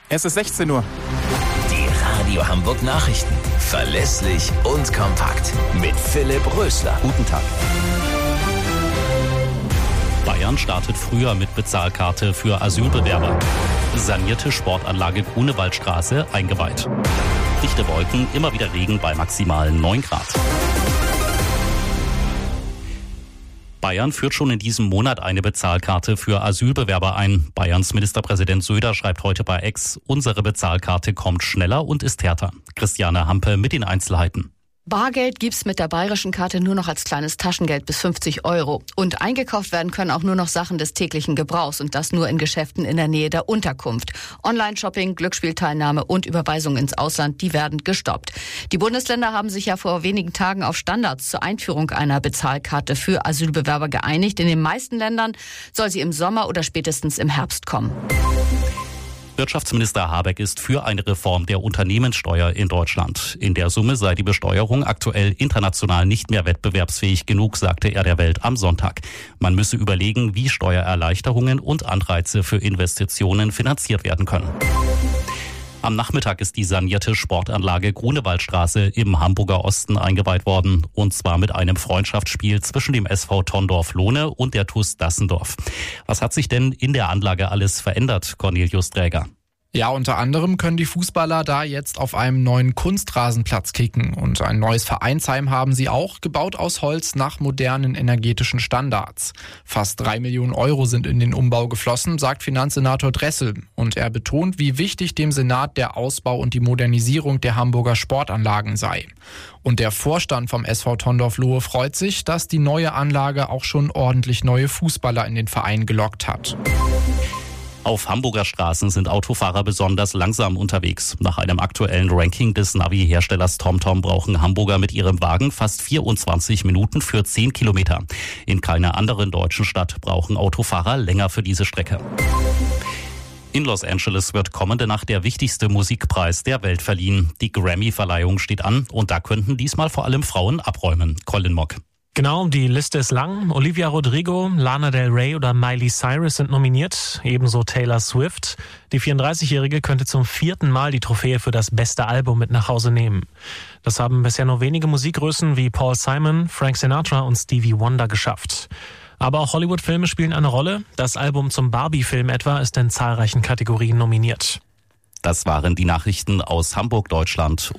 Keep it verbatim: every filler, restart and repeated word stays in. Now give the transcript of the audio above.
Es ist sechzehn Uhr. Die Radio Hamburg Nachrichten. Verlässlich und kompakt. Mit Philipp Rösler. Guten Tag. Bayern startet früher mit Bezahlkarte für Asylbewerber. Sanierte Sportanlage Grunewaldstraße eingeweiht. Dichte Wolken, immer wieder Regen bei maximal neun Grad. Bayern führt schon in diesem Monat eine Bezahlkarte für Asylbewerber ein. Bayerns Ministerpräsident Söder schreibt heute bei X, unsere Bezahlkarte kommt schneller und ist härter. Christiane Hampe mit den Einzelheiten. Bargeld gibt's mit der bayerischen Karte nur noch als kleines Taschengeld bis fünfzig Euro. Und eingekauft werden können auch nur noch Sachen des täglichen Gebrauchs und das nur in Geschäften in der Nähe der Unterkunft. Online-Shopping, Glücksspielteilnahme und Überweisung ins Ausland, die werden gestoppt. Die Bundesländer haben sich ja vor wenigen Tagen auf Standards zur Einführung einer Bezahlkarte für Asylbewerber geeinigt. In den meisten Ländern soll sie im Sommer oder spätestens im Herbst kommen. Wirtschaftsminister Habeck ist für eine Reform der Unternehmenssteuer in Deutschland. In der Summe sei die Besteuerung aktuell international nicht mehr wettbewerbsfähig genug, sagte er der Welt am Sonntag. Man müsse überlegen, wie Steuererleichterungen und Anreize für Investitionen finanziert werden können. Am Nachmittag ist die sanierte Sportanlage Grunewaldstraße im Hamburger Osten eingeweiht worden. Und zwar mit einem Freundschaftsspiel zwischen dem S V Tondorf-Lohne und der T U S Dassendorf. Was hat sich denn in der Anlage alles verändert, Cornelius Träger? Ja, unter anderem können die Fußballer da jetzt auf einem neuen Kunstrasenplatz kicken. Und ein neues Vereinsheim haben sie auch, gebaut aus Holz nach modernen energetischen Standards. Fast drei Millionen Euro sind in den Umbau geflossen, sagt Finanzsenator Dressel. Und er betont, wie wichtig dem Senat der Ausbau und die Modernisierung der Hamburger Sportanlagen sei. Und der Vorstand vom S V Tondorf-Lohe freut sich, dass die neue Anlage auch schon ordentlich neue Fußballer in den Verein gelockt hat. Auf Hamburger Straßen sind Autofahrer besonders langsam unterwegs. Nach einem aktuellen Ranking des Navi-Herstellers TomTom brauchen Hamburger mit ihrem Wagen fast vierundzwanzig Minuten für zehn Kilometer. In keiner anderen deutschen Stadt brauchen Autofahrer länger für diese Strecke. In Los Angeles wird kommende Nacht der wichtigste Musikpreis der Welt verliehen. Die Grammy-Verleihung steht an und da könnten diesmal vor allem Frauen abräumen. Colin Mock. Genau, die Liste ist lang. Olivia Rodrigo, Lana Del Rey oder Miley Cyrus sind nominiert, ebenso Taylor Swift. Die vierunddreißigjährige könnte zum vierten Mal die Trophäe für das beste Album mit nach Hause nehmen. Das haben bisher nur wenige Musikgrößen wie Paul Simon, Frank Sinatra und Stevie Wonder geschafft. Aber auch Hollywood-Filme spielen eine Rolle. Das Album zum Barbie-Film etwa ist in zahlreichen Kategorien nominiert. Das waren die Nachrichten aus Hamburg, Deutschland.